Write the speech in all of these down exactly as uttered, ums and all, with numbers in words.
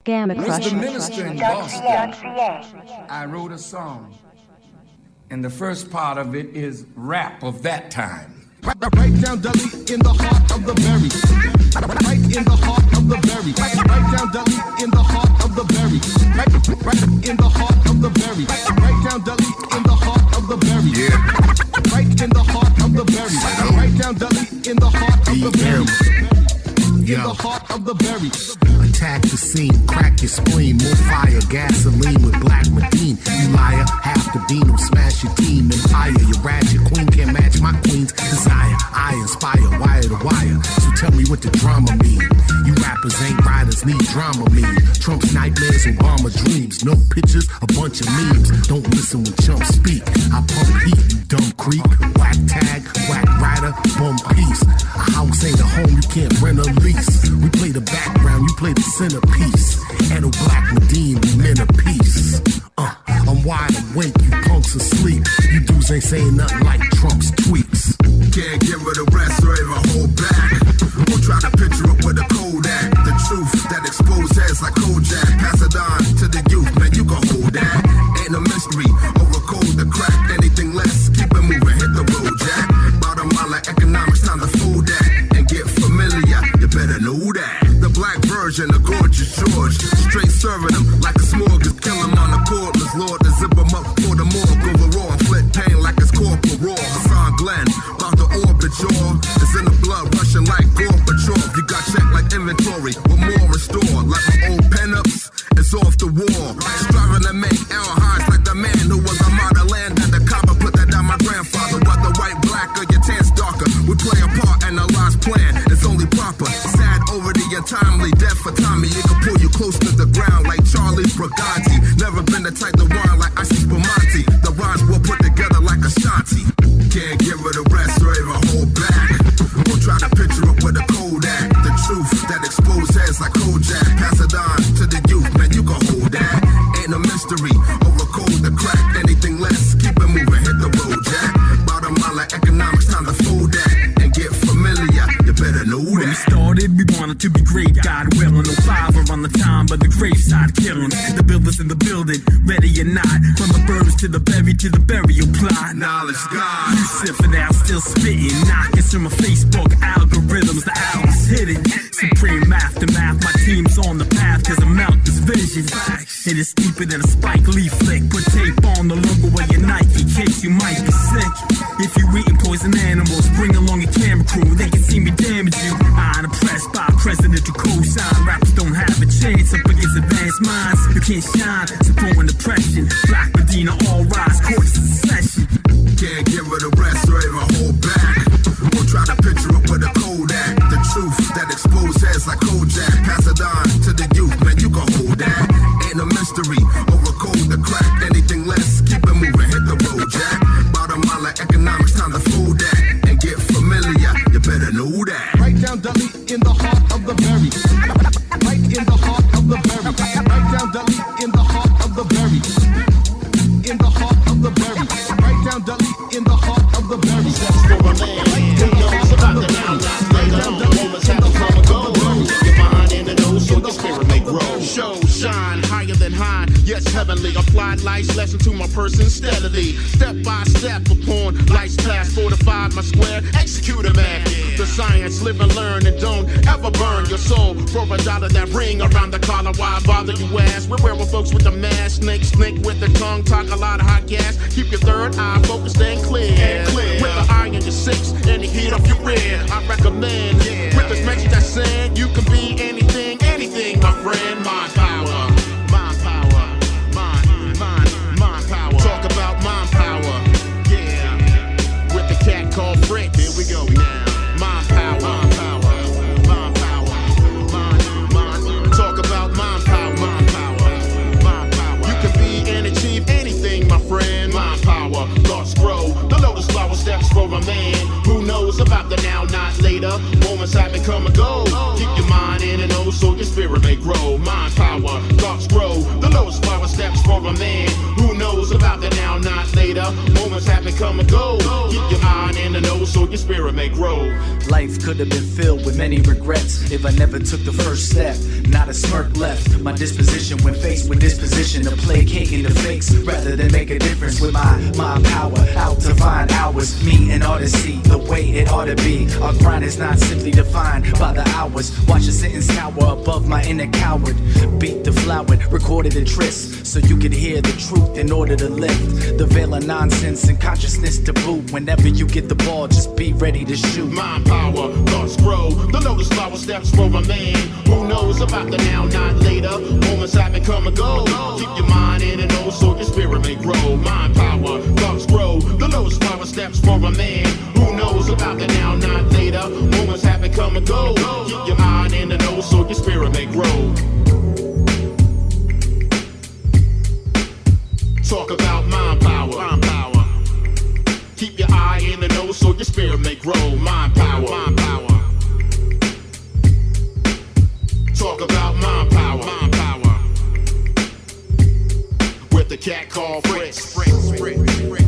Gamma Crush. Mister Minister in Boston, I wrote a song, and the first part of it is rap of that time. Right, right down Dudley in the heart of the berry. Right in the heart of the berry. Right, right down Dudley in the heart of the berry. Right, right in the heart of the berry. Right down Dudley in the heart of the berry. Yeah. Right in the heart of the berry. Right down Dudley in the heart of the berry. In the heart of the berry. Attack the scene, crack your spleen, more fire, gasoline with black Medine. You liar, half the beam will smash your team. Empire, your ratchet queen can't match my queen's desire. I inspire, wire to wire. So tell me what the drama mean. You rappers ain't riders, need drama mean. Trump's nightmares, Obama dreams. No pictures, a bunch of memes. Don't listen when chumps speak. I pump heat, you dumb creep. Whack tag, whack rider, bum piece. A house ain't a home, you can't rent a lease. We play the background, you play the centerpiece. And a black Medine, we men of peace. Uh, I'm wide awake, you punks asleep. You dudes ain't saying nothing like Trump's tweets. Can't give her the rest or even hold back. We'll try to picture it with a Kodak. The truth that expose heads like Kojak. Pass it on to the youth, man, you can hold that. Ain't a mystery, over cold to crack. Anything less, keep it moving, hit the road, Jack. Bottom line like economics, time to fold that. And get familiar, you better know that. The black version of Gorgeous George. Straight serving them like a smorgasbord. Kill them on the cordless, Lord, to zip them up for the morgue. Overall, flip pain like it's corporal. Hassan Glenn, about to orbit y'all. It's in the blood, rushing like Gorbachev. You got checked like inventory, with more restored. Like my old pen-ups, it's off the wall. Striving to make L highs like the man who was a model land at the copper. Put that down my grandfather. Whether white, black, or your tant's darker, we play a part in the last plan. It's only proper. Sad over the untimely death for Tommy. It can pull you close to the ground like Charlie Briganti. Never been the type to whine like Isis Spumante. The rhymes were put together like Ashanti. Can't give her the rest or even hold back. We'll try to picture it with a Kodak. The truth that expose heads like Kojak. Pass it on to the youth, man, you can hold that. Ain't a mystery, over cold to crack. Anything less, keep it moving, hit the road, Jack. Bottom line like economics, time to fold that. And get familiar, you better know that. When we started, we wanted to be great, God willing. No five around the time, but the graveside killing. The builders in the building, ready or not. From the birds to the berry to the burial plot. Knowledge God. You sipping out, still spitting. Knocking through my Facebook algorithms, the album's hitting. Supreme aftermath, my team's on the path, cause I'm out this vision. It is deeper than a Spike Lee flick. Put tape on the logo of your Nike, case you might be sick. If you eating poison animals, bring along your camera crew, they can see me damage you. I'm impressed by presidential cosign. Rappers don't have a chance up against advanced minds. You can't shine, supporting depression. Black Medina, all rise, courts in session. Can't give her the rest or even hold back. We'll try to picture it with a Kodak. The truth that expose heads like Kojak. Pass it on to the youth, man, you can hold that. Ain't a mystery, over cold to crack. Anything less, keep it moving, hit the road, Jack. Bottom line like economics, time to fold that. And get familiar, you better know that. Right down Dudley in the heart of the berry. Right in the heart of the berry. Right down Dudley in the heart of the berry. In the heart of the berry. Right down Dudley in the heart of the berry. For a man who knows about the now, not later. Moments have to come and go. Your mind in the nose so your spirit may grow. Show, shine, higher than high. Yes, heavenly. Applied life's lesson to my person steadily. Step by step upon life's path. Fortified my square, execute a man. The science, live and learn and don't ever burn your soul. For a dollar that ring around the collar. Why bother you ask? We're werewolf folks with the mask. Snake, snake with the tongue. Talk a lot of hot gas. Keep your third eye focused and clear. And clear. With the eye in your six and the heat off your rear. I recommend. Yeah. With this message that's saying you can be anything, anything, my friend. Mind power. Mind power. Mind, mind, mind power. Talk about mind power. Yeah. With the cat called Fritz. Here we go now. Mind power. Mind power. Mind power. Mind, mind. Talk about mind power. Mind power. Mind power. You can be and achieve anything, my friend. Mind power. Thoughts grow. The lotus flower steps for a man who knows about the now, not later. Moments happen, come and go. Keep your mind in and oh, so your spirit may grow. power, thoughts grow. The lowest flower steps for a man who knows about the now, not later. Moments happen, come and go. Keep your eye in the nose so your spirit may grow. Life could have been filled with many regrets if I never took the first step. Not a smirk left. My disposition when faced with this position to placate in the fakes rather than make a difference with my mind power. Out to find hours, me and Odyssey, the way it ought to be. Our grind is not simply defined by the hours. Watch a sentence tower above my inner coward. Beat the flower, recorded in tryst, so you can hear the truth in order to lift the veil of nonsense and consciousness to boot. Whenever you get the ball, just be ready to shoot. Mind power, thoughts grow. The lotus flower steps for a man who knows about the now, not later. Moments happen, come and go. Keep your mind in and know so your spirit may grow. Mind power, thoughts grow. The lotus flower steps for a man who knows about the now, not later. Moments happen, come and go. Keep your mind in and know so your spirit may grow. Talk about mind power, mind power. Keep your eye in the nose so your spirit may grow. Mind power, mind power. Talk about mind power, mind power. With the cat called Fritz. Fritz, Fritz, Fritz.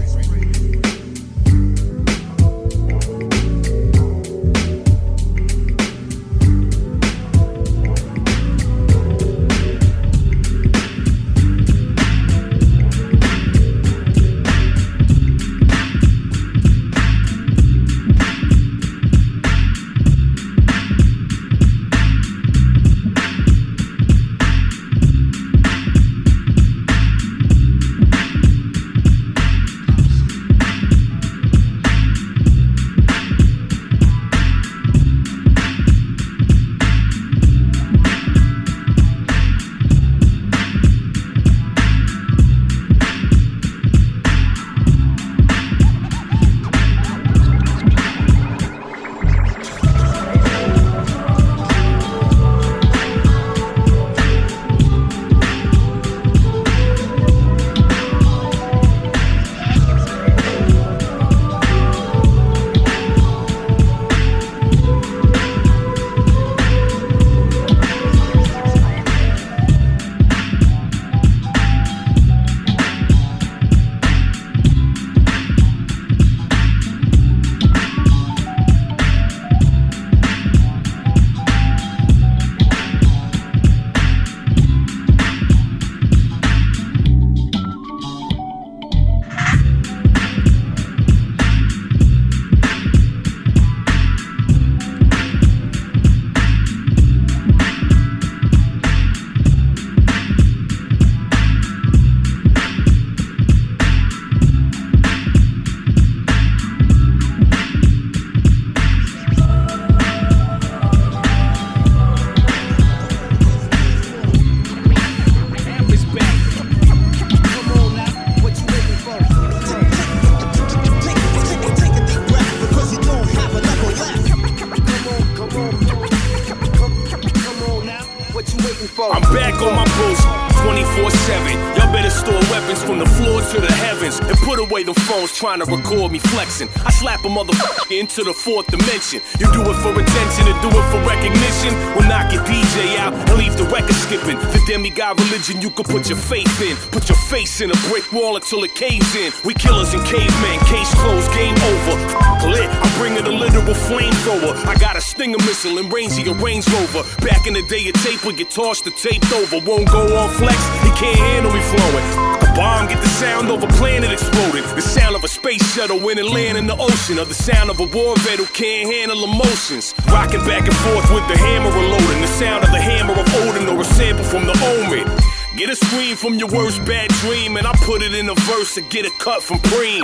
I'm back on my post twenty-four seven. Y'all better store weapons from the floor to the heavens and put away the phones trying to record me flexing. I slap a motherfucker into the fourth dimension. You do it for attention and do it for recognition. We'll knock your D J out and leave the record skipping. The demigod religion you can put your faith in. Put your face in a brick wall until it caves in. We killers and cavemen, case closed, game over. Lit, I'm bringing a literal flamethrower. I got a Stinger missile and rangy a Range Rover. Back in the day, a tape would get tossed or taped over. Won't go on flex, he can't handle me flowing. A bomb get the sound of a planet exploding. The sound of a space shuttle when it land in the ocean. Or the sound of a war vet who can't handle emotions. Rocking back and forth with the hammer reloading. The sound of the hammer of Odin or a sample from the Omen. Get a scream from your worst bad dream and I put it in a verse to get a cut from Preem.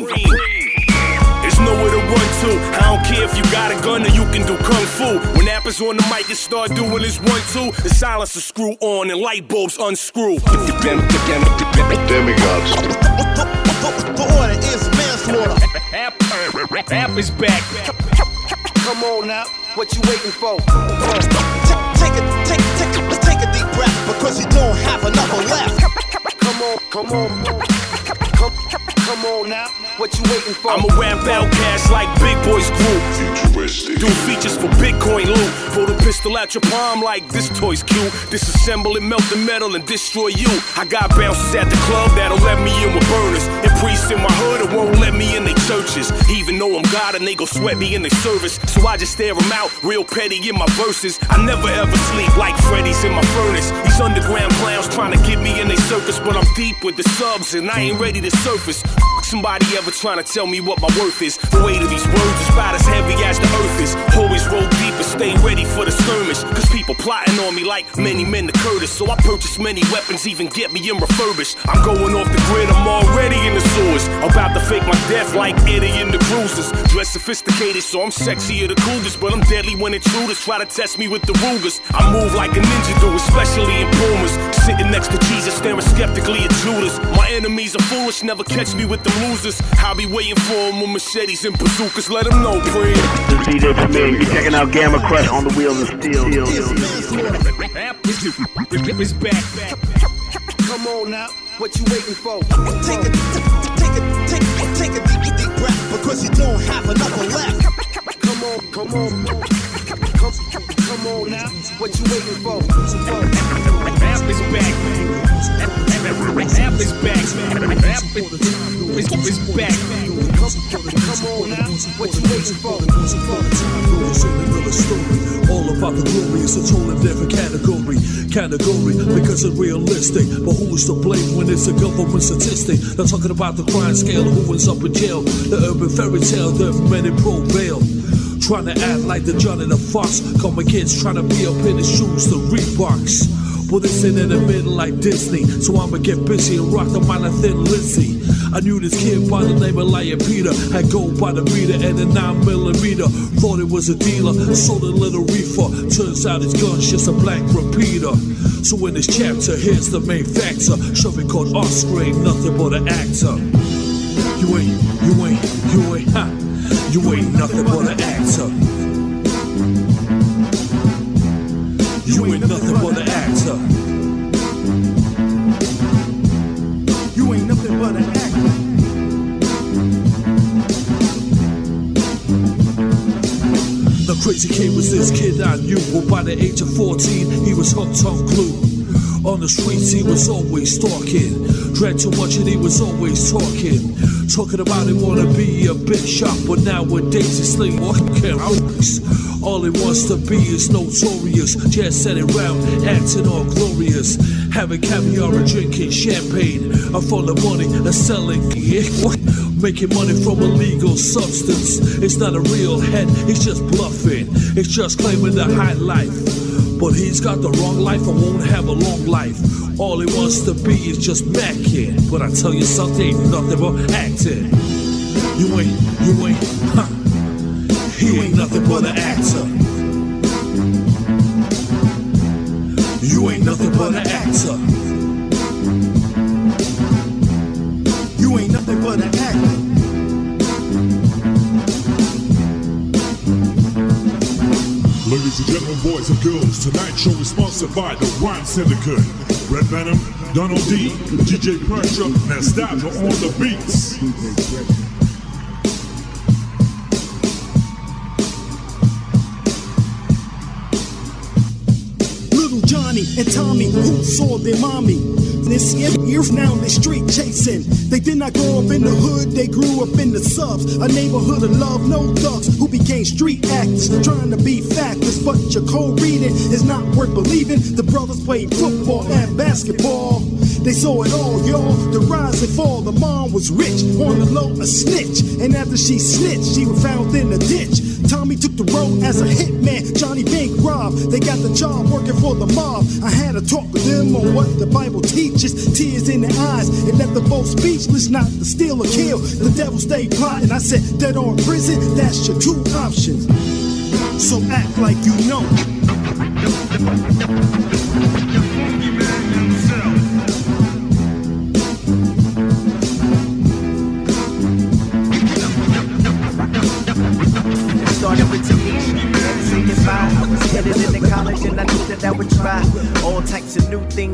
There's nowhere to run to. I don't care if you got a gun or you can do kung fu. When Appa's on the mic and start doing his one two, the silencer screw on and light bulbs unscrew. Demigods. The order is manslaughter. App is back. Come on now, what you waiting for? Take a, take, take, take a deep breath because you don't have another left. Come on, come on, come, come on now, what you waiting for? I'm a rap outcast like Big Boy's group. realistic. Do features for Bitcoin loot. Pull the pistol out your palm like this toy's cute. Disassemble it, melt the metal and destroy you. I got bouncers at the club that'll let me in with burners. And priests in my hood that won't let me in their churches. Even though I'm God and they gon' sweat me in their service. So I just stare them out, real petty in my verses. I never ever sleep like Freddy's in my furnace. These underground clowns trying to get me in their circus, but I'm deep with the subs and I ain't ready to surface. Somebody ever trying to tell me what my worth is. The weight of these words is about as heavy as the earth is. Always roll deep and stay ready for the skirmish. Cause people plotting on me like many men to Curtis. So I purchase many weapons, even get me in refurbished. I'm going off the grid, I'm already in the sewers. About to fake my death like Eddie in the Cruisers. Dress sophisticated so I'm sexier the cougars, but I'm deadly when intruders try to test me with the Rugers. I move like a ninja do, especially in Pumas. Sitting next to Jesus, staring skeptically at Judas. My enemies are foolish, never catch me with them losers. I'll be waiting for them with machetes and bazookas. Let them know, Preem. This D J Premier, you checking out Gamma Crush on the Wheels of Steel. It's back. Come on now, what you waiting for? Take a, take a, take a, take a deep, deep breath because you don't have enough left. Come on, come on, come, come on now, what you waiting for? Rap is back. Rap is back. Rap is back. Come on now, what you waiting for? All about the glory, it's a totally different category. Category because it's realistic. But who's to blame when it's a government statistic? They're talking about the crime scale, who ends up in jail. The urban fairy tale that many prevail. Trying to act like the John and the Fox. Call my kids trying to be up in his shoes, the Reeboks. Well, this ain't in the middle like Disney, so I'ma get busy and rock the minor thin Lizzy. I knew this kid by the name of Lion Peter, had gold by the meter and a nine millimeter. Thought it was a dealer, sold a little reefer. Turns out his gun's just a blank repeater. So in this chapter, here's the main factor. Shoving called Oscar ain't nothing but an actor. You ain't, you ain't, you ain't, ha. You ain't nothing but an actor. You ain't nothing but an actor. You ain't nothing but an actor. The crazy kid was this kid I knew. Well, by the age of fourteen, he was hooked on glue. On the streets, he was always stalking. Drank too much and he was always talking. Talking about he wanna be a big shot, but nowadays he's sleepwalking carrots. All he wants to be is notorious. Just setting round, acting all glorious. Having caviar and drinking champagne. I'm full of money and selling it. Making money from illegal substance. It's not a real head, it's just bluffing. It's just claiming the high life. But he's got the wrong life and won't have a long life. All he wants to be is just macking. But I tell you something, ain't nothing but acting. You ain't, you ain't, huh? He ain't nothing but an actor. You ain't nothing but an actor. You ain't nothing but an actor. Ladies and gentlemen, boys and girls, tonight's show is sponsored by the Rhyme Syndicate. Red Venom, Donald D, D J Pressure, Nostalgia on the beats. Little Johnny and Tommy, who saw their mommy? This years now they street chasing. They did not grow up in the hood, they grew up in the subs. A neighborhood of love, no thugs who became street actors, trying to be factors. But your cold reading is not worth believing. The brothers played football and basketball. They saw it all, y'all, the rise and fall. The mom was rich, on the low, a snitch. And after she snitched, she was found in a ditch. Tommy took the road as a hitman, Johnny Bank robbed. They got the job working for the mob. I had to talk with them on what the Bible teaches. Tears in their eyes, it left them both speechless. Not to steal or kill, the devil stay plotting. I said, dead or in prison, that's your two options. So act like you know. Started with Tanisha, and singing by. I was headed into college and I knew that I would try all types of new things and meet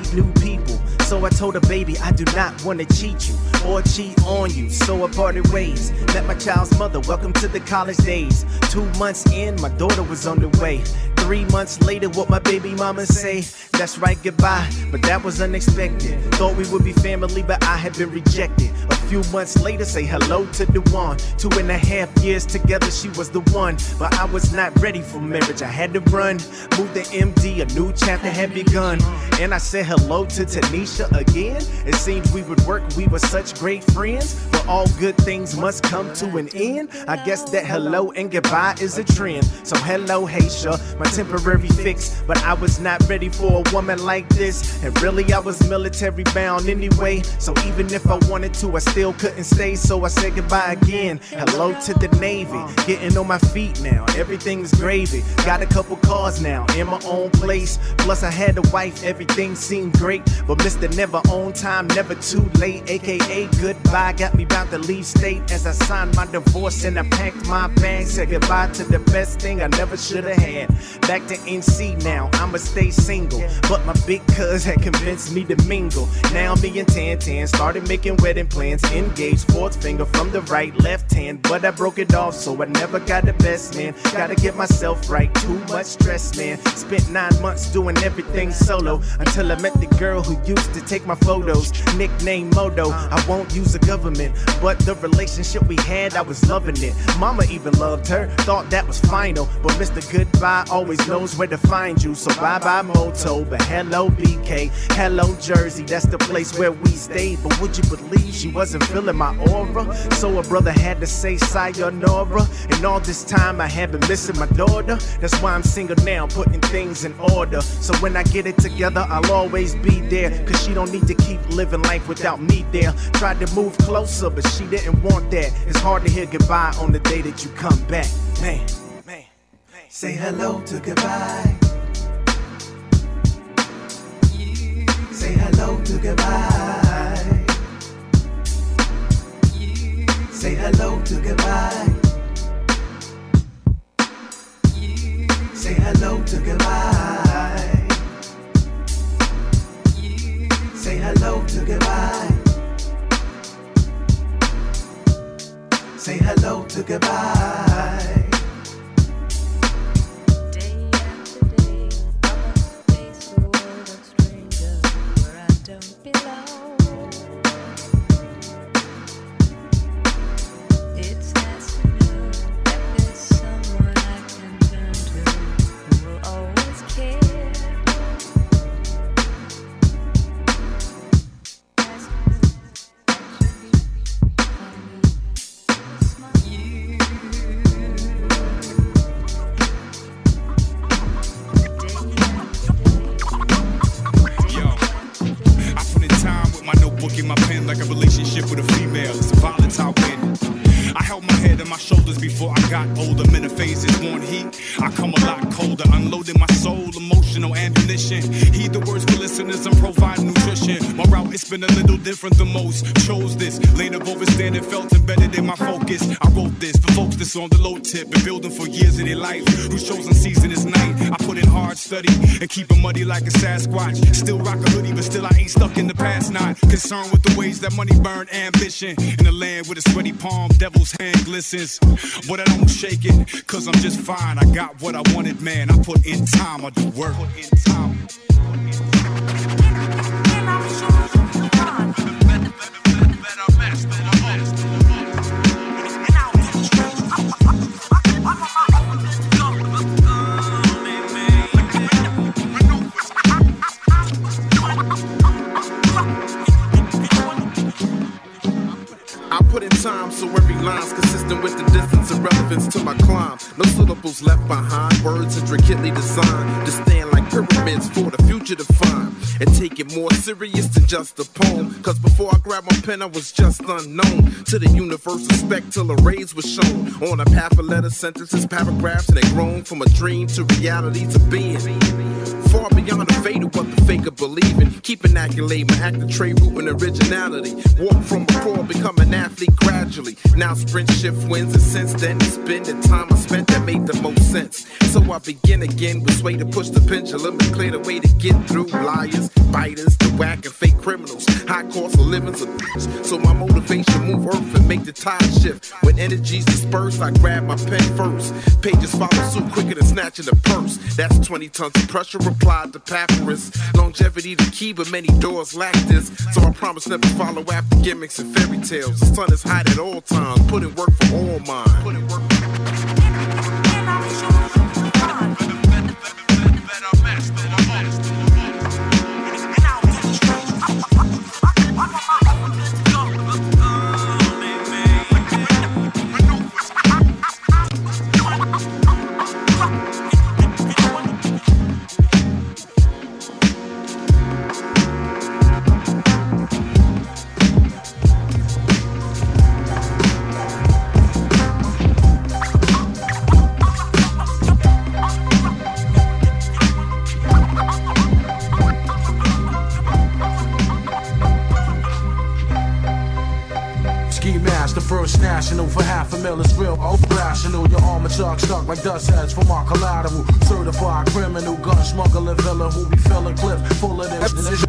meet new people. So I told her, baby, I do not want to cheat you or cheat on you. So I parted ways. Met my child's mother, welcome to the college days. Two months in, my daughter was on the way. Three months later, what my baby mama say? That's right, goodbye, but that was unexpected. Thought we would be family, but I had been rejected. A few months later, say hello to the one. Two and a half years together, she was the one. But I was not ready for marriage, I had to run. Moved to M D, a new chapter had begun. And I said hello to Tanisha again. It seemed we would work, we were such great friends. But all good things must come to an end. I guess that hello and goodbye is a trend. So hello, Haysha, my temporary fix. But I was not ready for a woman like this. And really I was military bound anyway. So even if I wanted to, I still couldn't stay. So I said goodbye again. Hello to the Navy, getting on my feet now, everything's gravy. Got a couple cars now, in my own place. Plus I had a wife, everything seemed great. But Mister Never on time, never too late, aka goodbye. Got me about to leave state as I signed my divorce. And I packed my bags, said goodbye to the best thing I never should have had. Back to N C now, I'ma stay single. But my big cuz had convinced me to mingle. Now me and Tan Tan started making wedding plans. Engaged, fourth finger from the right, left hand. But I broke it off, so I never got the best man. Gotta get myself right, too much stress, man. Spent nine months doing everything solo. Until I met the girl who used to take my photos. Nickname Modo, I won't use the government. But the relationship we had, I was loving it. Mama even loved her, thought that was final. But Mister Goodbye always knows where to find you. So bye bye Moto, but hello B K, hello Jersey, that's the place where we stayed. But would you believe she wasn't feeling my aura? So a brother had to say sayonara. And all this time I have been missing my daughter. That's why I'm single now, putting things in order. So when I get it together, I'll always be there. Cause she don't need to keep living life without me there. Tried to move closer, but she didn't want that. It's hard to hear goodbye on the day that you come back. Man, man, say hello to goodbye. Say hello to goodbye. Say hello to goodbye. Say hello to goodbye. Say hello to goodbye. Say hello to goodbye. Been a little different than most. Chose this, lane of overstanding felt embedded in my focus. I wrote this for folks that's on the low tip and building for years of their life. Whose chosen season is night. I put in hard study and keep it muddy like a Sasquatch. Still rock a hoodie, but still I ain't stuck in the past. Not concerned with the ways that money burn ambition. In a land with a sweaty palm, devil's hand glistens. But I don't shake it, cause I'm just fine. I got what I wanted, man. I put in time, I do work. Put in time. So every line's consistent with the distance and relevance to my climb. No syllables left behind, words intricately designed to stand like pyramids for the future to find. And take it more serious than just a poem. Cause before I grabbed my pen I was just unknown to the universal spec till arrays was shown. On a path of letters, sentences, paragraphs, and they grown from a dream to reality to being. Far beyond the fate of what the faker believe in. Keep an accolade, my active trade root and originality. Walk from a pro, become an athlete gradually. Now sprint shift wins, and since then it's been the time I spent that made the most sense. So I begin again with way to push the pendulum and clear the way to get through liars, biters, the whack and fake criminals, high cost of living's a bitch. So my motivation move earth and make the tide shift. When energies disperse, I grab my pen first. Pages follow suit quicker than snatching the purse. That's twenty tons of pressure applied to papyrus. Longevity the key, but many doors lack this. So I promise never follow after gimmicks and fairy tales. The sun is hot at all times, put in work for all mine. Put in work for national for half a mil is real rational. Your armor truck stuck like dust heads from our collateral. Certified criminal, gun smuggler, villain who be filling clips full of them.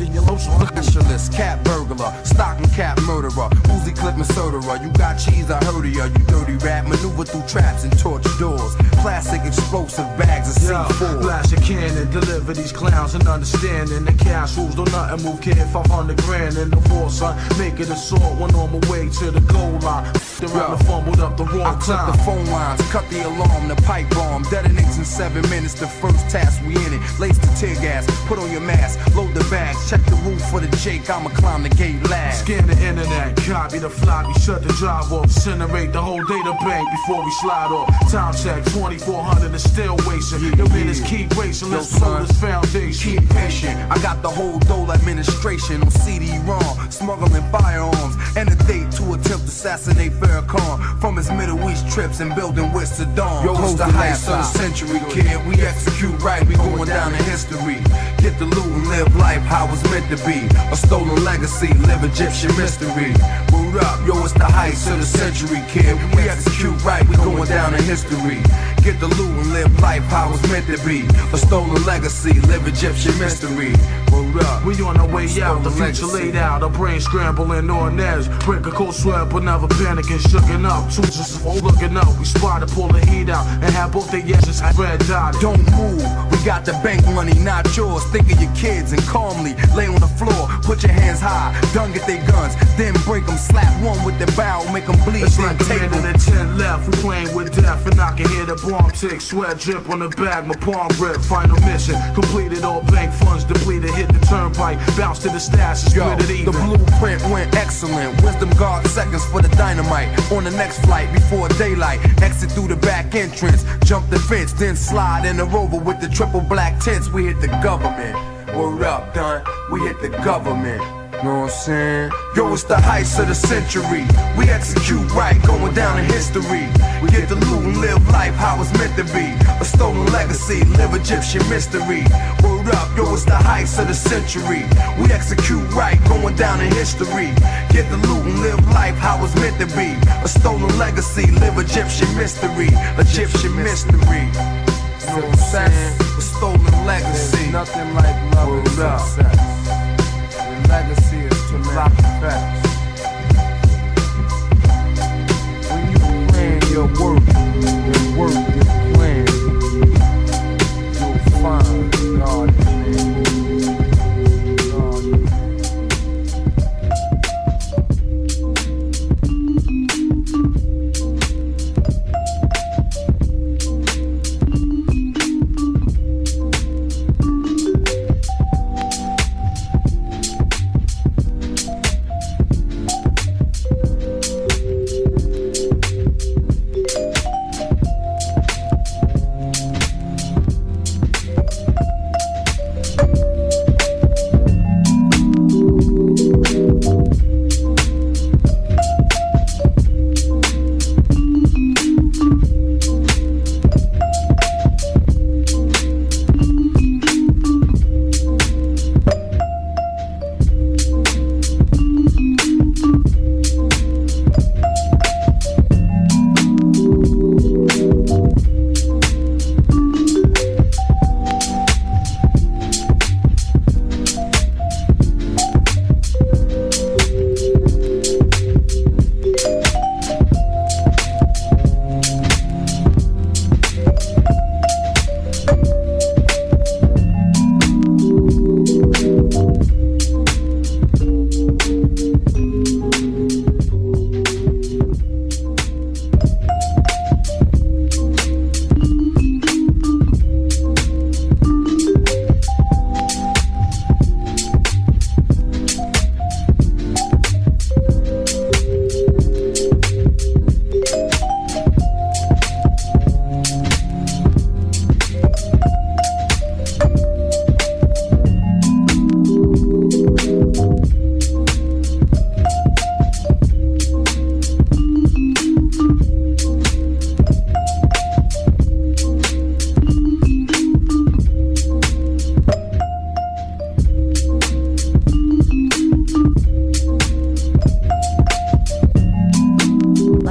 Specialist, cat burglar, stocking cap murderer, Uzi clip and soda. You got cheese, I heard of ya. You dirty rat, maneuver through traps and torch doors. Plastic explosive bags of C four. Blast a cannon, deliver these clowns and understanding the cash rules. Don't nothing move, kid. five hundred grand in the foresight. Make it a sword, one on my way to the goal line. Around the fumbled up the wrong I clip the phone lines, cut the alarm, the pipe bomb. Detonates in seven minutes, the first task we in it. Lace the tear gas, put on your mask, load the bags, check the roof for the Jake, I'ma climb the gate last. Scan the internet, copy the floppy, shut the drive off, incinerate the whole data bank before we slide off. Time check, twenty-four hundred is still wasting. Yeah, Your minutes yeah. keep racing, let's blow this foundation. Keep patient, I got the whole dole administration on C D ROM, smuggling firearms, and a date to attempt to assassinate Farrakhan from his Middle East trips and building with Saddam. Yo, it's the heights of the century, kid. We execute right, we going down in history. Get the loot and live life how it's meant to be. A stolen legacy, live Egyptian mystery. Word up, yo, it's the heights of the century, kid. We execute right, we going down in history. Get the loot and live life how it's meant to be. A stolen legacy, live Egyptian mystery. Word up, we on our way out, the future laid out. Our brain scrambling on edge. Break a cold sweat, but never panicking, shooken up. Two just looking up, we spotted, pull the heat out, and have both their edges red dotted. Don't move, we got the bank money, not yours. Think of your kids and calmly lay on the floor. Put your hands high, done get their guns, then break them. Slap one with the barrel, make them bleed. It's like the man in the ten left, we playing with death, and I can hear the bomb tick, sweat drip on the bag, my palm grip. Final mission completed, all bank funds depleted. Hit the turnpike, bounce to the stash, and split it even. The blueprint went excellent. Wisdom guard seconds for the dynamite. On the next flight before daylight, exit through the back entrance, jump the fence, then slide in the Rover with the triple black tents. We hit the government. Word up, done. We hit the government. Know what I'm saying? Yo, it's the heights of the century. We execute right, going down in history. We get the loot and live life how it's meant to be. A stolen legacy, live Egyptian mystery. Word up, yo, it's the heights of the century. We execute right, going down in history. Get the loot and live life how it's meant to be. A stolen legacy, live Egyptian mystery. Egyptian mystery. You know what I'm saying? A stolen legacy. Nothing like love and success. Legacy is to lock facts. When you plan your work and work your plan, you'll find God in man.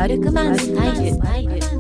悪くマンスタイル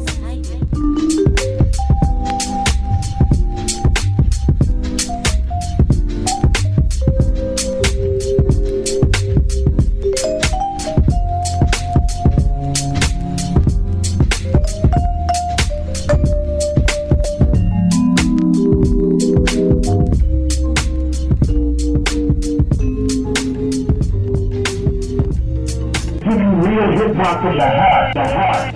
Hip-hop from the heart, the heart.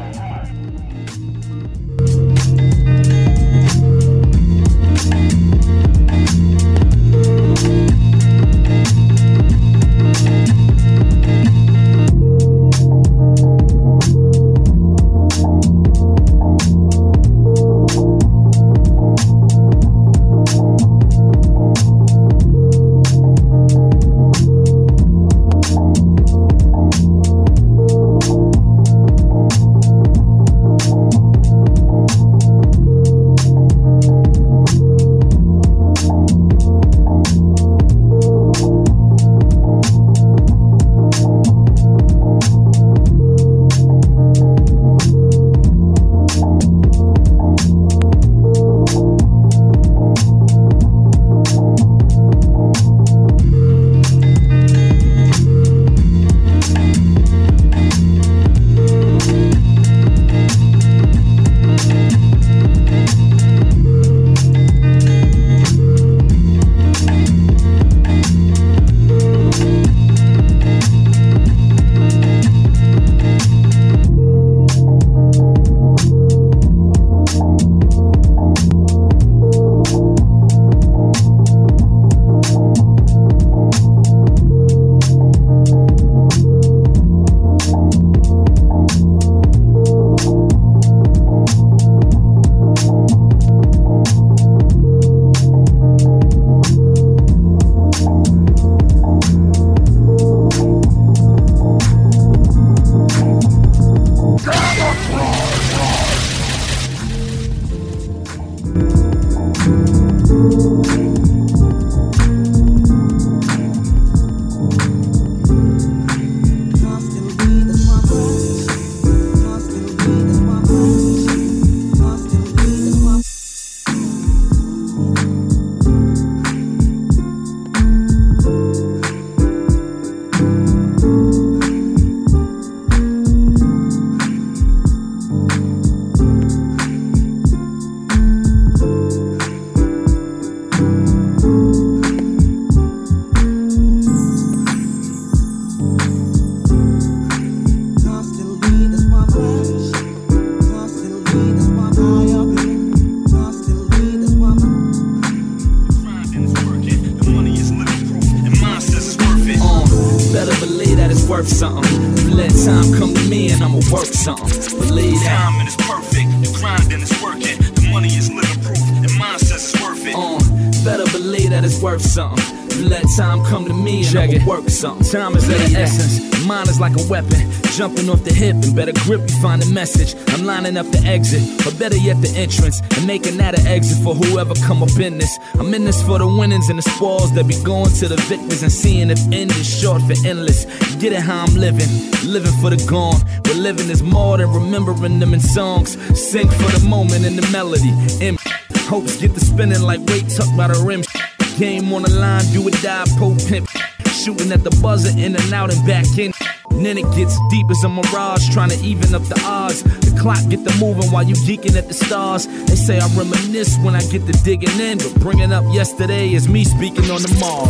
worth something. Let time come to me and I'ma work something. Believe that. Timing is perfect, the grinding is working, the money is living proof, and mine says it's worth it. Uh, better believe that it's worth something. Let time come to me and I'ma work something. Time is of the essence, mine is like a weapon. Jumping off the hip and better grip, you find the message. I'm lining up the exit, or better yet the entrance, and making that an exit for whoever come up in this. I'm in this for the winnings and the spoils that be going to the victors, and seeing if end is short for endless. Get it how I'm living, living for the gone. But living is more than remembering them in songs. Sing for the moment and the melody. And hopes get to spinning like weight tucked by the rim. Game on the line, do or die, po pimp. Shooting at the buzzer, in and out and back in. And then it gets deep as a mirage, trying to even up the odds. The clock get to moving while you geeking at the stars. They say I reminisce when I get to digging in, but bringing up yesterday is me speaking on tomorrow.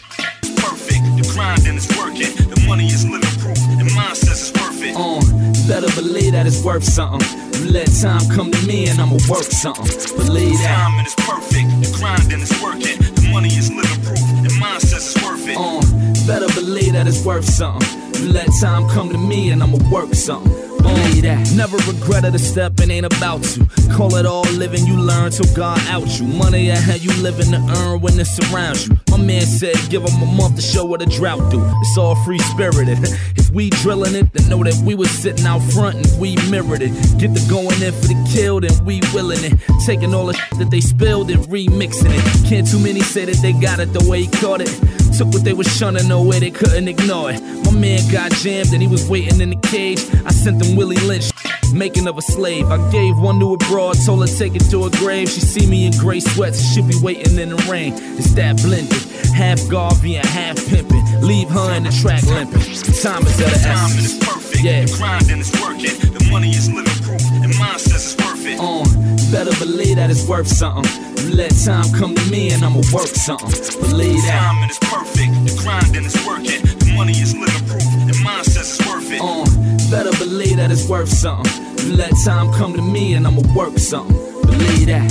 Perfect, the grinding is working, the money is living proof, and mine says it's worth it. Uh, better believe that it's worth something. Let time come to me and I'ma work something. Believe that. Timing is perfect, the grinding is working, the money is living proof, and mine says it's worth it. Uh, better believe that it's worth something. Let time come to me and I'ma work something. Believe that. Never regretted a step and ain't about to. Call it all living, you learn till God out you. Money ahead, you living to earn when it surrounds you. My man said give him a month to show what a drought do. It's all free spirited. If we drilling it, then know that we was sitting out front and we mirrored it. Get the going in for the kill, then we willing it. Taking all the shit that they spilled and remixing it. Can't too many say that they got it the way he caught it. Took what they was shunning away, they couldn't ignore it. My man got jammed and he was waiting in the cage. I sent them Willie Lynch, making of a slave. I gave one to a broad, told her take it to her grave. She see me in gray sweats, she be waiting in the rain. It's that blended, half Garvey and half pimping. Leave her in the track limping. Time is of the essence. Time is perfect, yeah. The grinding is working. The money is living proof, and mine says it's worth it. Uh, better believe that it's worth something. Let time come to me and I'ma work something. Believe that. Time is perfect, the grinding is working. The money is living proof, and mine says it's worth it. Uh, better believe that it's worth something. Let time come to me and I'ma work something. Believe that.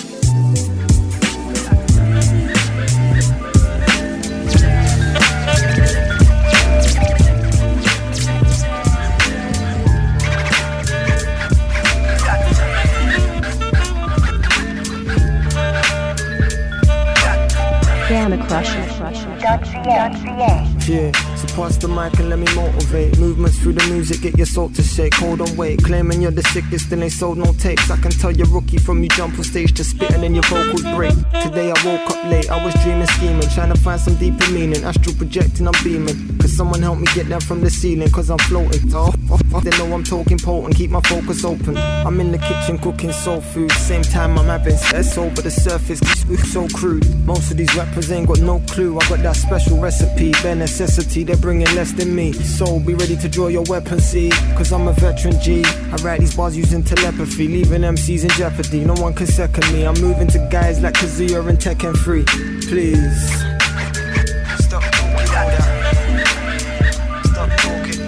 Gamma Crusher. Yeah, so pass the mic and let me motivate. Movements through the music, get your soul to shake. Hold on, wait, claiming you're the sickest and they sold no tapes. I can tell you're rookie from you jump on stage to spitting and your vocals break. Today I woke up late, I was dreaming, scheming, trying to find some deeper meaning. Astral projecting, I'm beaming. Cause someone help me get down from the ceiling, cause I'm floating. Oh, oh, oh, they know I'm talking potent, keep my focus open. I'm in the kitchen cooking soul food. Same time I'm having sex over the surface, so crude. Most of these rappers ain't got no clue. I got that special recipe, bare necessity, they're bringing less than me. So be ready to draw your weapon, see, cause I'm a veteran G. I write these bars using telepathy, leaving M Cs in jeopardy. No one can second me, I'm moving to guys like Kazuya and Tekken three. Please stop talking like that. Stop talking.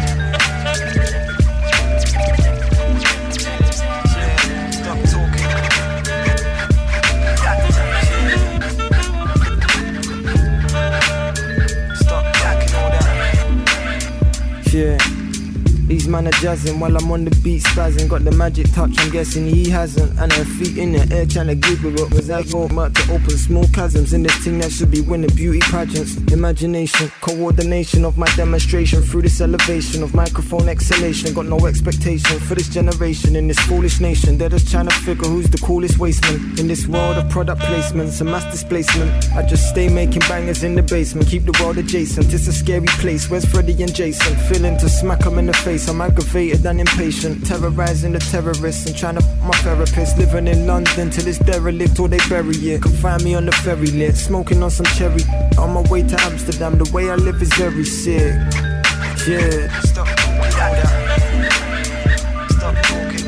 Yeah, these man are jazzing while I'm on the beat spazzing. Got the magic touch, I'm guessing he hasn't. And her feet in the air trying to give it up. Was I going out to open small chasms in this thing that should be winning beauty pageants? Imagination, coordination of my demonstration through this elevation of microphone exhalation. Got no expectation for this generation in this foolish nation. They're just trying to figure who's the coolest wasteman in this world of product placements and mass displacement. I just stay making bangers in the basement, keep the world adjacent. It's a scary place, where's Freddy and Jason? Feeling to smack them in the face, I'm aggravated and impatient. Terrorizing the terrorists and trying to f*** my therapist. Living in London till it's derelict or they bury it. Can find me on the ferry lit, smoking on some cherry. On my way to Amsterdam, the way I live is very sick. Yeah, stop talking like that. Stop talking.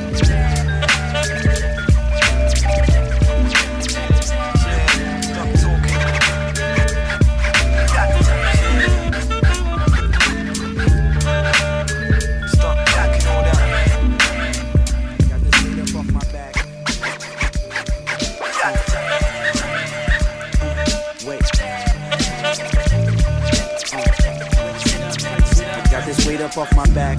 Weight up off my back.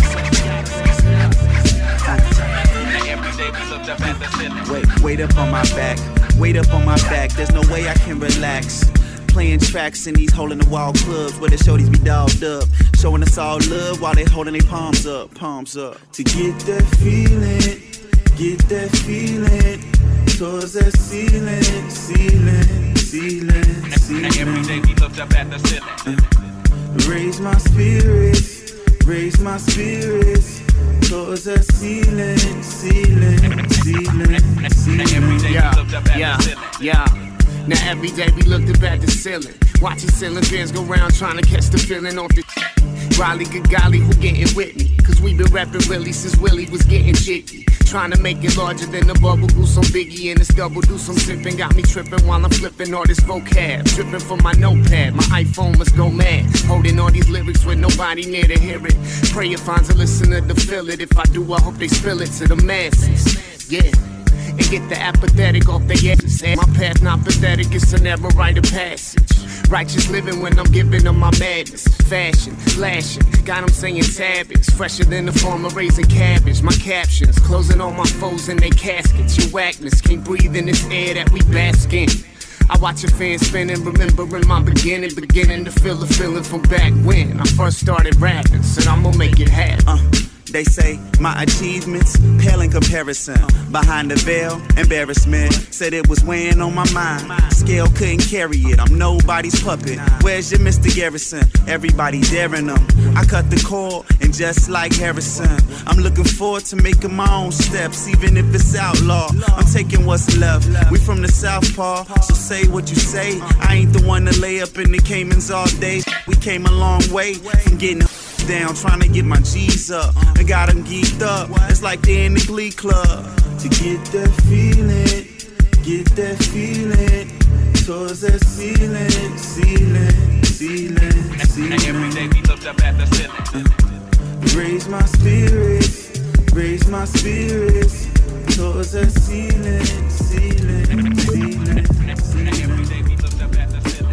Wait, weight up on my back. Weight up on my back. There's no way I can relax. Playing tracks in these hole-in-the-wall clubs where the shorties be dolled up, showing us all love while they holding their palms up, palms up. To get that feeling, get that feeling towards that ceiling, ceiling, ceiling, ceiling. Every day we looked up at the ceiling. Uh, raise my spirits. Raise my spirits towards that ceiling, ceiling, ceiling, ceiling. Yeah, yeah, yeah. Now every day we looked up at the ceiling, watching ceiling fans go round trying to catch the feeling off the Riley, good golly, who getting with me? Cause we been rapping Willie since Willie was getting jiggy. Trying to make it larger than the bubble goose on Biggie and this double do some sipping. Got me tripping while I'm flipping all this vocab. Tripping from my notepad, my iPhone must go mad. Holding all these lyrics with nobody near to hear it. Pray it finds a listener to feel it. If I do, I hope they spill it to the masses. Yeah. And get the apathetic off their asses. My path not pathetic, it's a never rite of passage. Righteous living when I'm giving them my madness. Fashion, flashing, got them saying savage. Fresher than the form of raising cabbage. My captions, closing all my foes in their caskets. Your whackness, can't breathe in this air that we bask in. I watch a fan spinning, remembering my beginning, beginning to feel the feeling from back when I first started rapping. Said I'ma make it happen. Uh. They say my achievements pale in comparison. Behind the veil, embarrassment. Said it was weighing on my mind. Scale couldn't carry it. I'm nobody's puppet. Where's your Mister Garrison? Everybody daring them. I cut the cord, and just like Harrison, I'm looking forward to making my own steps, even if it's outlaw. I'm taking what's left. We from the South Paw, so say what you say. I ain't the one to lay up in the Caymans all day. We came a long way from getting down, trying to get my G's up. I got them geeked up. It's like they're in the Glee Club. To get that feeling, get that feeling towards that ceiling, ceiling, ceiling, ceiling. And every day we looked up at the ceiling. Uh, raise my spirits, raise my spirits towards that ceiling, ceiling, ceiling, ceiling. And every day we looked up at the ceiling.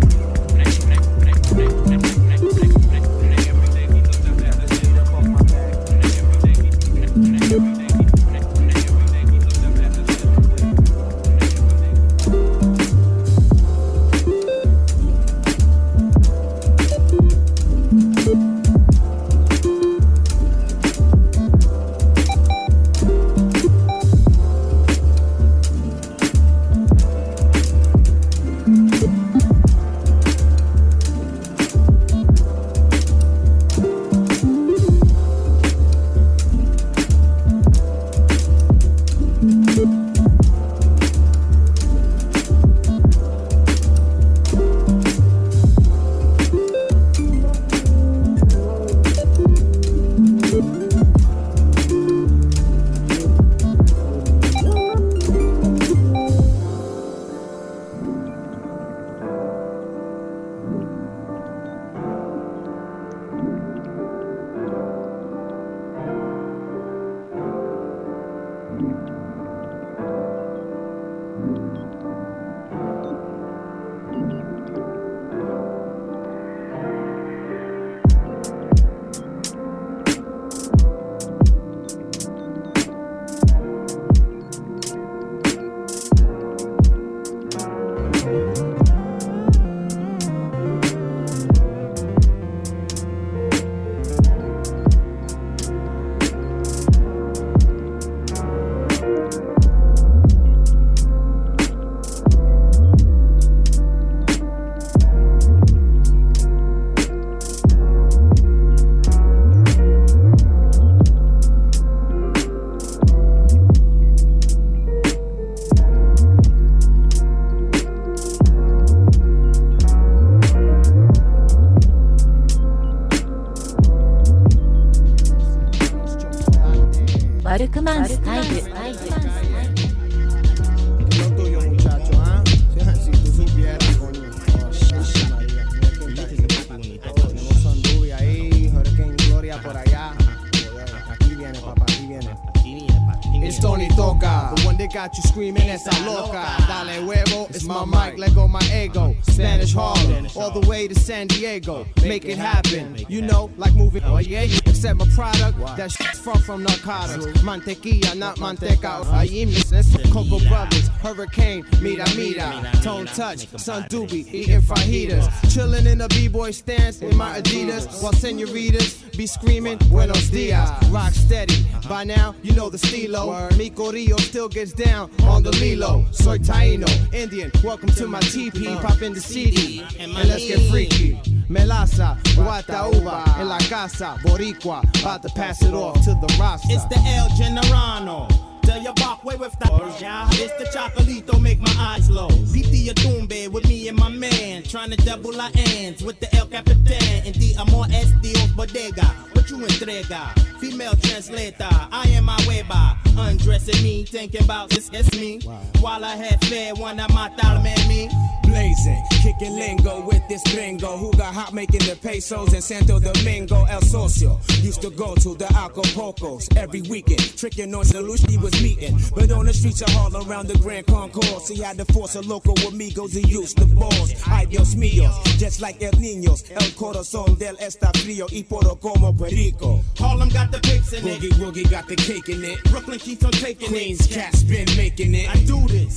Got you screaming, esa loca. Dale huevo, it's my mic, let go my ego. Spanish Harlem, all the way to San Diego. Make it happen, you know, like moving. Oh yeah, accept my product, that shit's far from narcotics. Mantequilla, not manteca. Ahí mismo, Coco Brothers, Hurricane, mira mira. Tone Touch, Son Doobie, eating fajitas. Chilling in a b-boy stance in my Adidas, while senoritas be screaming, buenos dias. Rock steady, by now you know the stilo. Mi Corillo still gets down on the Lilo. Soy Taino, Indian, welcome to my teepee. Pop in the C D, and let's get freaky. Melaza, Guata Uva, en la casa, Boricua, about to pass it off to the roster. It's the El Generano. Tell your back way with that. It's the Chocolito, make my eyes low. P T Yatumbe with me and my man. Trying to double our ends with the El Capitan. And the Amor es Dios Bodega. What you entrega? Female translator, I am my way by. Undressing me, thinking about this, it's me. While I had fed one of my man me. Blazing, kicking lingo with this gringo who got hot making the pesos in Santo Domingo. El Socio used to go to the Acapulcos every weekend, tricking on Salushi was meeting. But on the streets of Harlem around the Grand Concourse, he had to force a local amigos and use the balls. Ay Dios míos, just like El Niños, El Corazón del Estafrio y Poro como Perico. Harlem got the pics in Boogie it. Woogie got the cake in it. Brooklyn keeps on taking Queens it. Queens cats been making it. I do this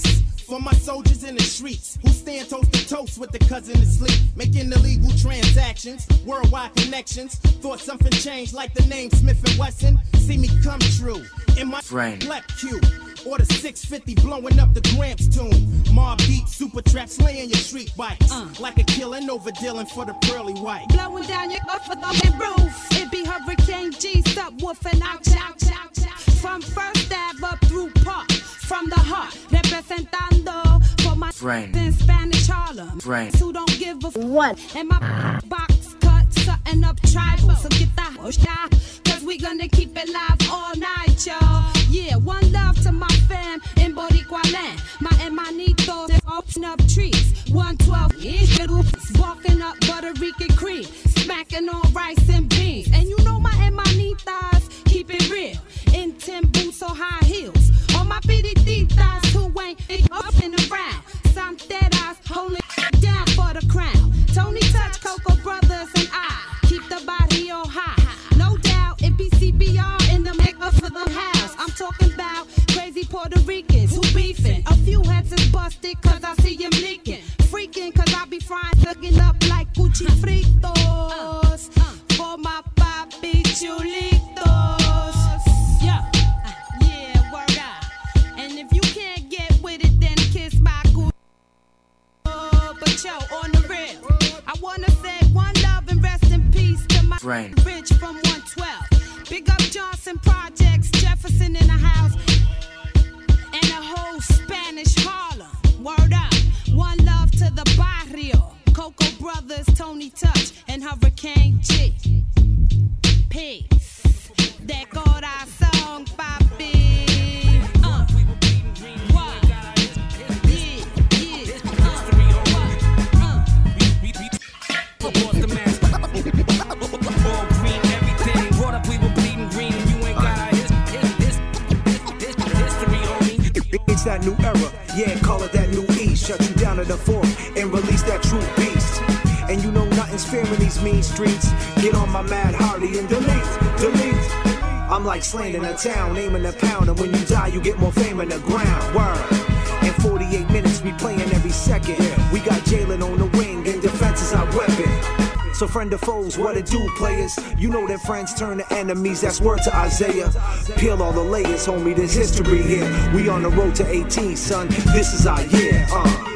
For my soldiers in the streets who stand toast to toast with the cousin asleep, making illegal transactions, worldwide connections. Thought something changed like the name Smith and Wesson. See me come true in my black Q. Order six fifty blowing up the Gramps tune. Mob Deep, super trap, slaying your street bikes. Uh. Like a killing over dealing for the pearly white. Blowing down your up for the roof. It be Hurricane G, subwoofing out, out, out, out. From First Ave up through Park. From the heart, representando for my friend in Spanish Harlem. Friend who don't give a what? And my box cut, something up tribal. So get that shot, cause we gonna keep it live all night, y'all. Yeah, one love to my fam in Boricua land. My hermanitos, they open up trees. one twelve ish, walking up Puerto Rican cream. Smacking on rice and beans. And you know my hermanitas keep it real. In ten boots or high heels. All my piriditas who ain't up and around. Santeras holding down for the crown. Tony Touch, Coco Brothers, and I keep the barrio high. No doubt it be C B R in the make up for the house. I'm talking about crazy Puerto Ricans who beefing. A few heads is busted cause I see him leaking. Freaking cause I be frying, looking up like Gucci fritos. Uh, uh, for my papi chulitos. Yeah. But yo, on the real, I wanna say one love and rest in peace to my friend Rich from one twelve. Big up Johnson Projects, Jefferson in the house, and the whole Spanish Harlem. Word up, one love to the barrio, Coco Brothers, Tony Touch, and Hurricane G. Peace. That got our song, papi. Uh. It's that new era, yeah, call it that new East. Shut you down to the fourth and release that true beast. And you know nothing's fair in these mean streets. Get on my Mad Hardy and delete, delete. I'm like slaying a town, aiming a pound, and when you die, you get more fame in the ground. Word. In forty-eight minutes, we playing every second. We got Jalen on the wing, and defense is our weapon. So friend of foes, what it do, players? You know that friends turn to enemies, that's word to Isaiah. Peel all the layers, homie, there's history here. We on the road to eighteen, son, this is our year, uh.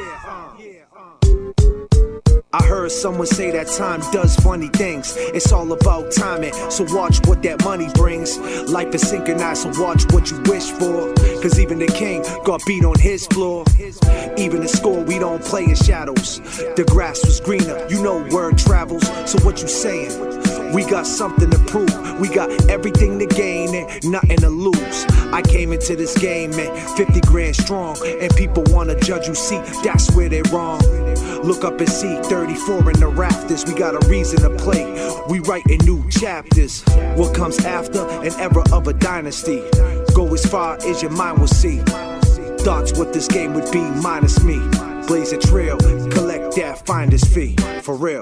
I heard someone say that time does funny things. It's all about timing, so watch what that money brings. Life is synchronized, so watch what you wish for. Cause even the king got beat on his floor. Even the score, we don't play in shadows. The grass was greener, you know word travels. So what you saying? We got something to prove. We got everything to gain and nothing to lose. I came into this game, man, fifty grand strong. And people wanna judge you, see, that's where they're wrong. Look up and see thirty-four in the rafters. We got a reason to play. We writing new chapters. What comes after? An era of a dynasty. Go as far as your mind will see. Thoughts what this game would be minus me. Blaze a trail, collect that finder's fee. For real.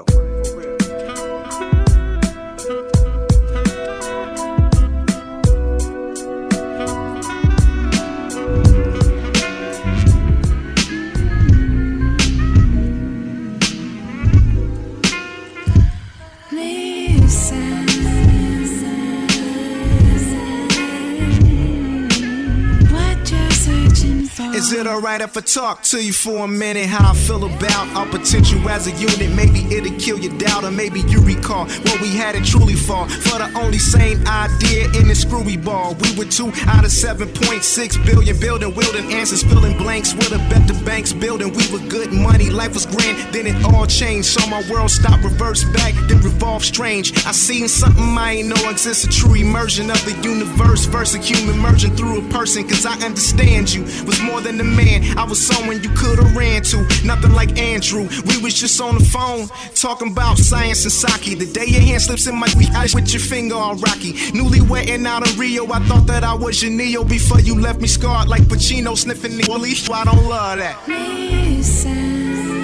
Is it alright if I talk to you for a minute? How I feel about our potential as a unit. Maybe it'll kill your doubt, or maybe you recall what we had it truly for. For the only sane idea in this screwy ball. We were two out of seven point six billion. Building, wielding answers, filling blanks with a bet the banks building. We were good money, life was grand, then it all changed. Saw my world stop, reverse back, then revolve strange. I seen something I ain't know exists, a true immersion of the universe versus human merging through a person. Cause I understand you was more than a man. I was someone you could've ran to. Nothing like Andrew. We was just on the phone talking about science and sake. The day your hand slips in my eyes with your finger on Rocky. Newlywed and out of Rio. I thought that I was your Neo before you left me scarred like Pacino sniffing the Wally. I don't love that. Listen.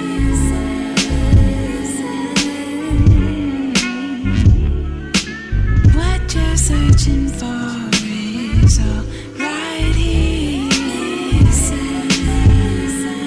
What you're searching for is all right here. Listen.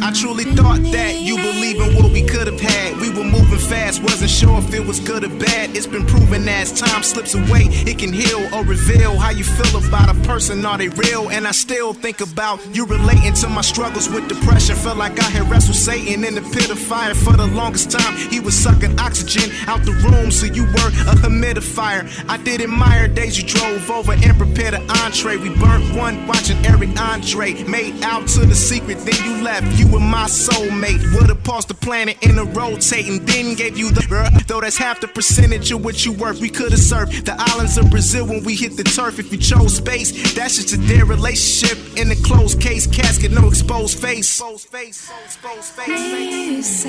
I truly thought that you believe in what we could have had. We were moving fast, wasn't sure if it was good or bad. It's been proven as time slips away, it can heal or reveal how you feel about a person. Are they real? And I still think about you relating to my struggles with depression. Felt like I had wrestled Satan in the pit of fire. For the longest time, he was sucking oxygen out the room, so you were a humidifier. I did admire days you drove over and prepared an entree. We burnt one watching Eric Andre. Made out to the secret, then you left. You were my soulmate. Would've paused the planet in a rotating, then gave you the uh, though that's half the percentage of what you worth. We could've served the islands of Brazil when we hit the turf. If you chose space, that's just a dead relationship in a closed case casket, no exposed face. Exposed face, exposed face.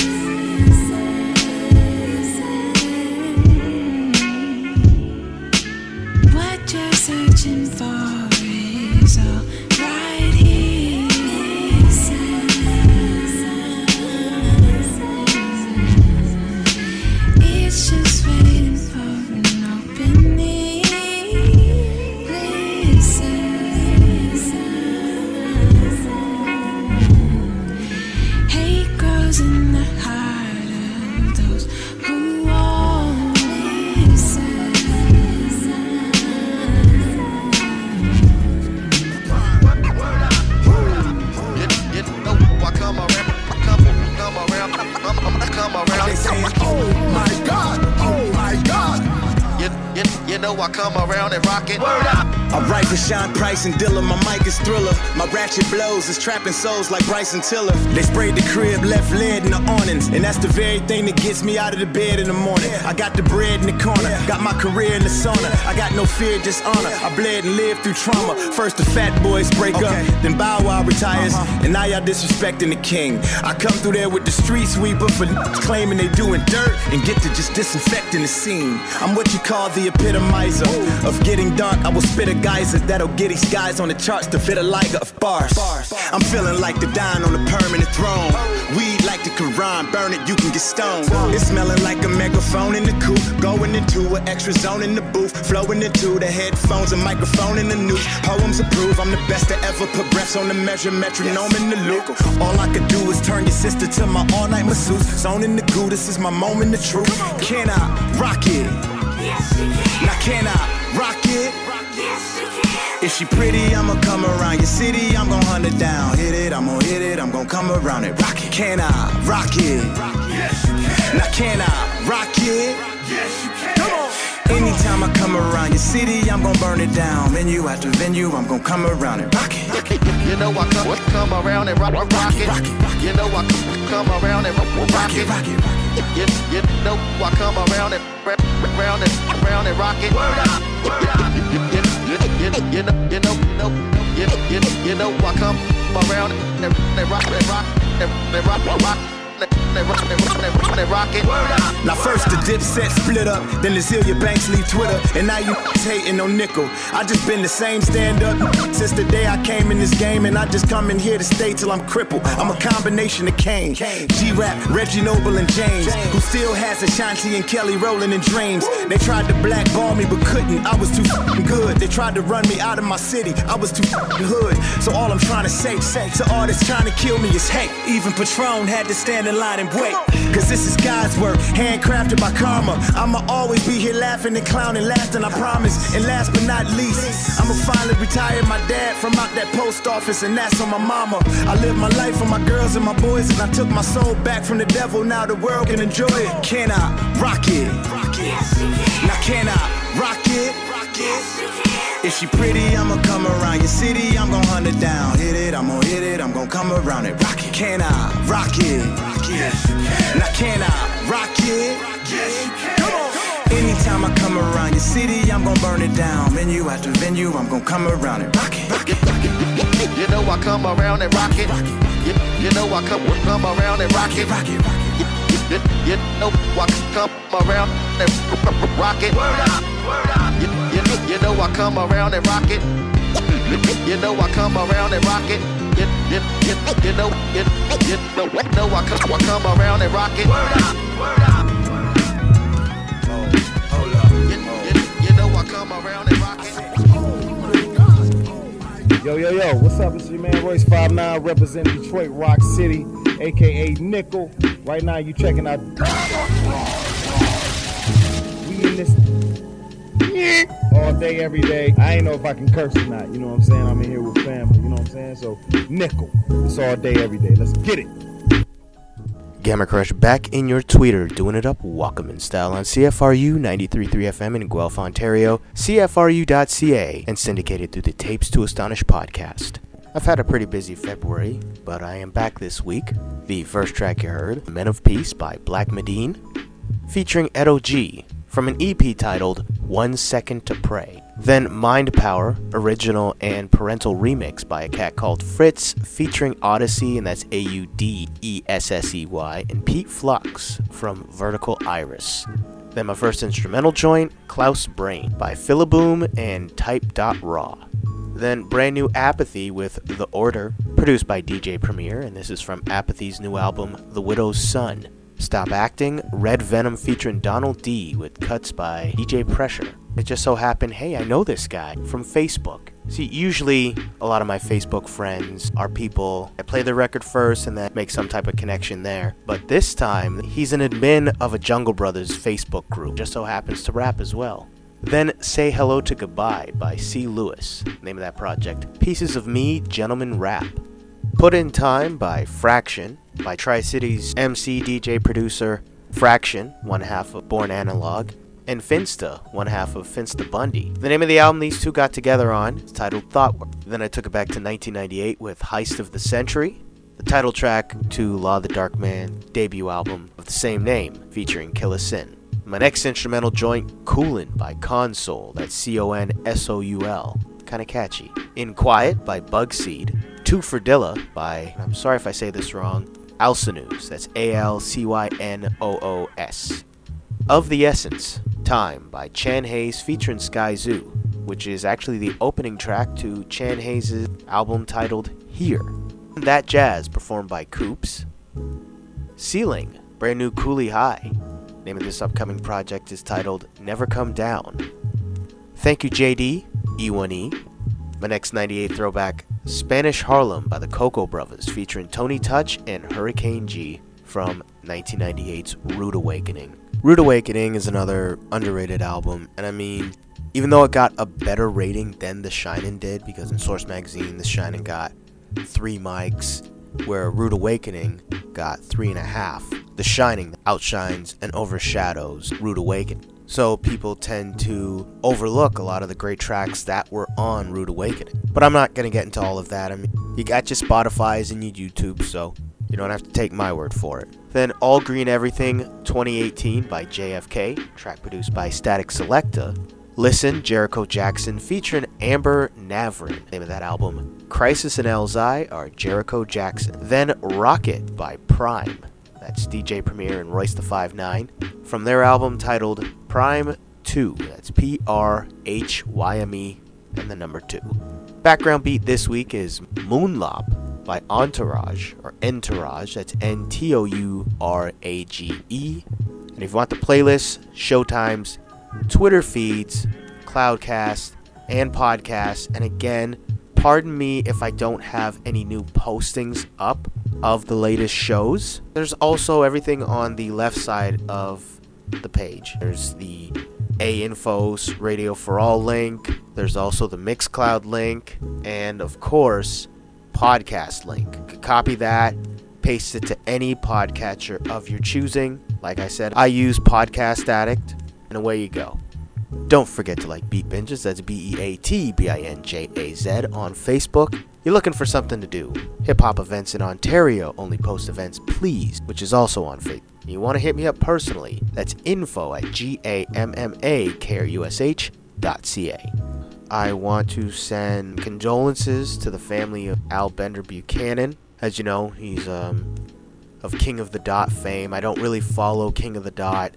What you're searching for is all right here. It's just waiting for an opening. Listen. Hate grows in the heart of those who won't listen. Come around. They saying, oh my God, oh my God. You, you, you know I come around and rock it. Word up. I write for Sean Price and Dilla, my mic is Thriller. My ratchet blows is trapping souls like Bryson Tiller. They sprayed the crib, left lead in the awnings, and that's the very thing that gets me out of the bed in the morning. I got the bread in the corner, got my career in the sauna. I got no fear, just honor. I bled and lived through trauma. First the fat boys break okay. up, then Bow Wow retires, uh-huh. and now y'all disrespecting the king. I come through there with the street sweeper for claiming they doing dirt and get to just disinfecting the scene. I'm what you call the epitomizer Ooh. Of getting dark. I will spit a geyser that'll get these guys on the charts to fit a liger of bars. I'm feeling like the dying on the permanent throne. Weed like the Quran, burn it, you can get stoned. It's smelling like a megaphone in the coupe, going into an extra zone in the booth, flowing into the headphones, a microphone in the news. Poems approve, I'm the best to ever put breaths on the measure, metronome in the loop. All I could do is turn your sister to my all-night masseuse. Zone in the goo, this is my moment of truth. Can I rock it? Now can I rock it? If she pretty, I'ma come around your city, I'm gon' hunt it down. Hit it, I'm gon' hit it, I'm gon' come around it. Rock it. Can I rock it? Now can I rock it? Come on. Anytime I come around your city, I'm gon' burn it down. Venue after venue, I'm gon' come around and rock it. Rock it. You know I come, come around and rock, rock, rock it. Rock it. You know I come around and rock, rock it. Rock it. You, you know I come around and round and round and rock it. Word up, word up. You, you, you, you, you know, you know, you know, you, you, you know I come around and, and rock and rock and rock, rock, rock. Now first the Dipset split up, then the Zillia Banks leave Twitter, and now you hating on Nickel. I just been the same stand up since the day I came in this game, and I just come in here to stay till I'm crippled. I'm a combination of Kane, G-Rap, Reggie Noble, and James, who still has Ashanti and Kelly rolling in dreams. They tried to blackball me but couldn't, I was too f***ing good. They tried to run me out of my city, I was too f***ing hood. So all I'm trying to say, say to all that's trying to kill me is hey, even Patron had to stand in line and wait, cause this is God's work, handcrafted by karma. I'ma always be here laughing and clowning, last and I promise. And last but not least, I'ma finally retire my dad from out that post office, and that's on my mama. I live my life for my girls and my boys, and I took my soul back from the devil, now the world can enjoy it. Can I rock it? Now can I rock it? If she pretty, I'ma come around your city, I'm gon' hunt it down. Hit it, I'm gon' hit it, I'm gon' come around it. Rock it. Can I rock it? Now can I rock it? Come on. Anytime I come around your city, I'm gon' burn it down. Venue after venue, I'm gon' come around it. Rock it. Rock it. You know I come around and rock it. You, you know I come, come around and rock it. Rock it. You, you know I come around and rock it. Word up, word up. You, you, you know I come around and rock it. You know I come around and rock it. You, you, you, you know, you, you know, know I come, I come around and rock it. Word up, word up. Oh, hold up. You, you, you know I come around and rock it. Oh my God, oh my God. Yo, yo, yo, what's up? It's your man Royce five nine representing Detroit Rock City, aka Nickel. Right now you checking out. We in this all day, every day. I ain't know if I can curse or not, you know what I'm saying? I'm in here with family, you know what I'm saying? So, Nickel. It's all day, every day. Let's get it. Gamma Crush back in your tweeter, doing it up Walkman style on C F R U ninety-three point three F M in Guelph, Ontario, C F R U dot C A, and syndicated through the Tapes to Astonish podcast. I've had a pretty busy February, but I am back this week. The first track you heard, Men of Peace by Black Medine, featuring Edo G, from an E P titled One Second to Pray. Then Mind Power, original and parental remix by a cat called Fritz, featuring Odyssey, and that's A U D E S S E Y, and Pete Flux from Vertical Iris. Then my first instrumental joint, Klaus Brain by Philaboom and Type.raw. Then brand new Apathy with The Order, produced by D J Premier, and this is from Apathy's new album, The Widow's Son. Stop Acting, Red Venom featuring Donald D with cuts by D J Pressure. It just so happened, hey, I know this guy from Facebook. See, usually a lot of my Facebook friends are people I play the record first and then make some type of connection there. But this time, he's an admin of a Jungle Brothers Facebook group. Just so happens to rap as well. Then Say Hello to Goodbye by C. Lewis, name of that project. Pieces of Me, Gentleman Rap. Put in Time by Fraction, by Tri-Cities M C, D J, producer Fraction, one half of Born Analog, and Finsta, one half of Finsta Bundy. The name of the album these two got together on is titled Thoughtwork. Then I took it back to nineteen ninety-eight with Heist of the Century, the title track to Law of the Dark Man debut album of the same name, featuring Killa Sin. My next instrumental joint, Coolin' by Console, that's C O N S O U L, kinda catchy. In Quiet by Bugseed, Two for Dilla by, I'm sorry if I say this wrong, Alcinoos, that's A L C Y N O O S. Of the Essence, Time by Chan Hayes featuring Sky Zoo, which is actually the opening track to Chan Hayes' album titled Here. That Jazz, performed by Coops. Ceiling, brand new Cooley High. Name of this upcoming project is titled Never Come Down. Thank You J D, E one E. My next ninety-eight throwback, Spanish Harlem by the Cocoa Brothers, featuring Tony Touch and Hurricane G from nineteen ninety-eight's Rude Awakening. Rude Awakening is another underrated album, and I mean, even though it got a better rating than The Shining did, because in Source Magazine, The Shining got three mics, where Rude Awakening got three and a half. The Shining outshines and overshadows Rude Awakening. So people tend to overlook a lot of the great tracks that were on Rude Awakening. But I'm not going to get into all of that. I mean, you got your Spotify's and your YouTube, so you don't have to take my word for it. Then All Green Everything twenty eighteen by J F K, track produced by Static Selecta. Listen, Jericho Jackson featuring Amber Navrin, name of that album. Crisis and Elzai are Jericho Jackson. Then Rocket by Prime, that's D J Premier and Royce the five nine, from their album titled Prime two, that's P R H Y M E and the number two. Background beat this week is Moonlop by Entourage, or Entourage, that's N T O U R A G E. And if you want the playlist, showtimes, Twitter feeds, Cloudcast, and podcasts, and again, pardon me if I don't have any new postings up of the latest shows. There's also everything on the left side of the page. There's the A-Infos Radio for All link, there's also the Mixcloud link, and of course, podcast link. You can copy that, paste it to any podcatcher of your choosing. Like I said, I use Podcast Addict, and away you go. Don't forget to like Beat Binges, that's B E A T B I N J A Z on Facebook. You're looking for something to do. Hip Hop Events in Ontario only post events please, which is also on Facebook. You want to hit me up personally, that's info at G A M M A K R U S H dot C A. I want to send condolences to the family of Al Bender Buchanan. As you know, he's um, of King of the Dot fame. I don't really follow King of the Dot,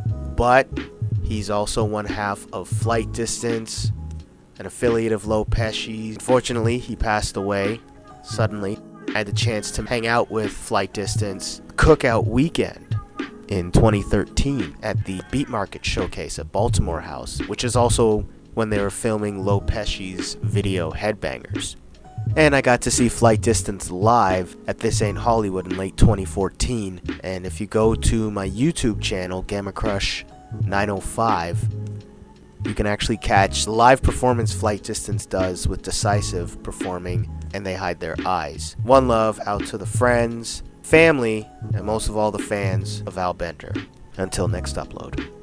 but he's also one half of Flight Distance, an affiliate of Low Pesci. Unfortunately, he passed away suddenly. I had the chance to hang out with Flight Distance Cookout Weekend in twenty thirteen at the Beat Market Showcase at Baltimore House, which is also when they were filming Low Pesci's video Headbangers. And I got to see Flight Distance live at This Ain't Hollywood in late twenty fourteen. And if you go to my YouTube channel, Gamma Crush nine oh five, you can actually catch the live performance Flight Distance does with Decisive performing And They Hide Their Eyes. One love out to the friends, family, and most of all the fans of Al Bender. Until next upload.